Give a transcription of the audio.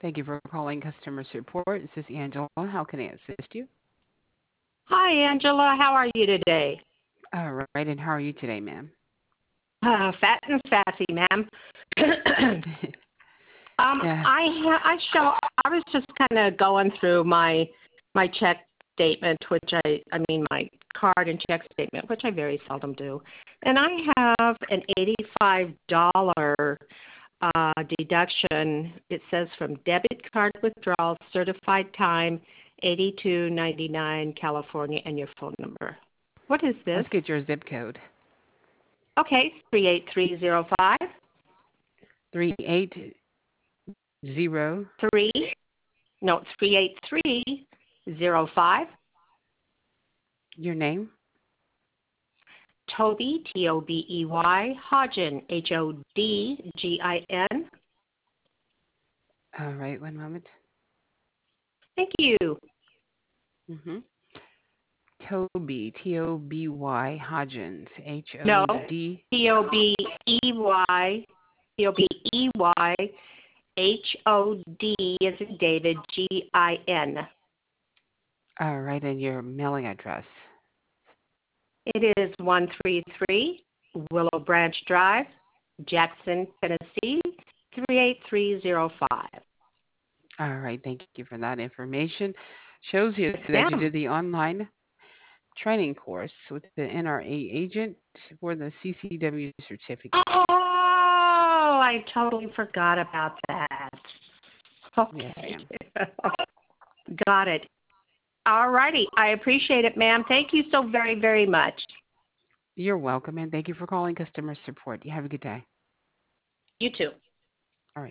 Thank you for calling customer support. This is Angela. How can I assist you? Hi, Angela. How are you today? All right, and how are you today, ma'am? Fat and sassy, ma'am. Yeah. I was just kind of going through my check statement, my card and check statement, which I very seldom do, and I have an $85 deduction. It says from debit card withdrawal, certified time, 8299 California, and your phone number. What is this? Let's get your zip code. Okay, 38305. 380. 3, no, 38305. Your name? Toby, Tobey, Hodgin, Hodgin. All right, one moment. Thank you. Mm-hmm. Toby, Toby Hodgins, No, HOD. Tobey, Tobey, Hod as in David, Gin. All right, and your mailing address. It is 133 Willow Branch Drive, Jackson, Tennessee, 38305. All right, thank you for that information. Shows you Yes, that you ma'am. did the online training course with the NRA agent for the CCW certificate. Oh, I totally forgot about that. Yes, Okay. ma'am. Got it. All righty. I appreciate it, ma'am. Thank you so very, very much. You're welcome, and thank you for calling customer support. You have a good day. You too.